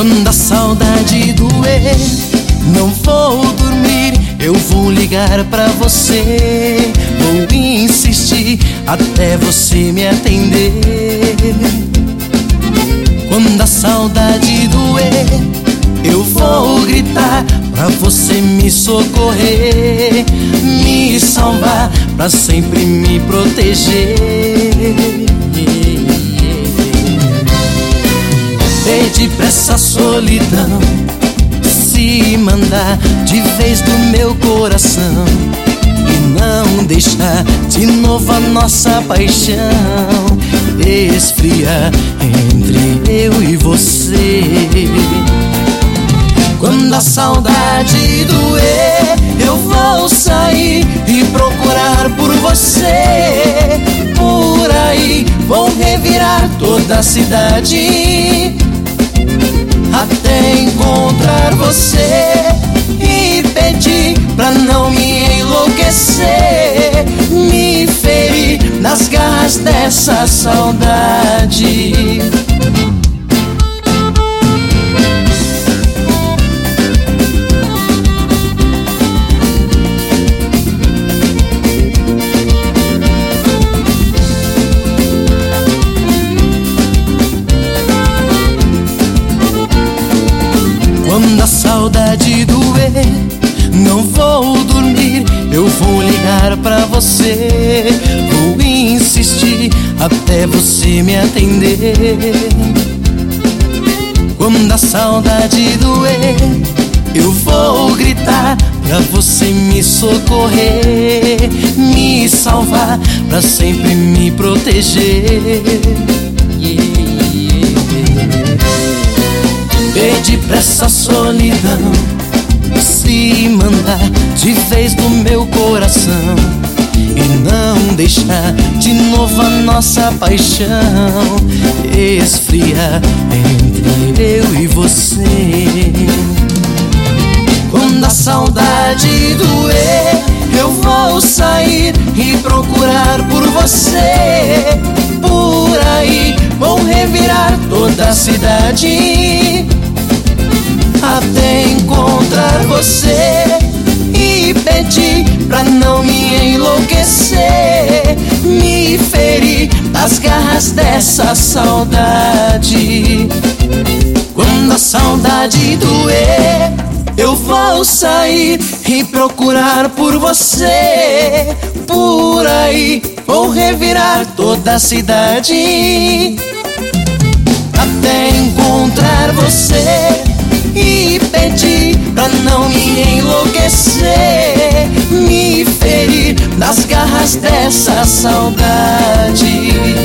Quando a saudade doer, não vou dormir, eu vou ligar pra você. Vou insistir até você me atender. Quando a saudade doer, eu vou gritar pra você me socorrer, me salvar, pra sempre me proteger. Pede pra essa solidão se mandar de vez do meu coração e não deixar de novo a nossa paixão esfriar entre eu e você. Quando a saudade doer, eu vou sair e procurar por você. Por aí vou revirar toda a cidade até encontrar você e pedir pra não me enlouquecer, me ferir nas garras dessa saudade. Quando a saudade doer, não vou dormir, eu vou ligar pra você. Vou insistir até você me atender. Quando a saudade doer, eu vou gritar pra você me socorrer, me salvar, pra sempre me proteger. Pede pra essa solidão se mandar de vez do meu coração e não deixar de novo a nossa paixão esfriar entre eu e você. Quando a saudade doer, eu vou sair e procurar por você. Por aí vou revirar toda a cidade até encontrar você e pedir pra não me enlouquecer, me ferir nas garras dessa saudade. Quando a saudade doer, eu vou sair e procurar por você. Por aí vou revirar toda a cidade até encontrar você e pedir pra não me enlouquecer, me ferir nas garras dessa saudade.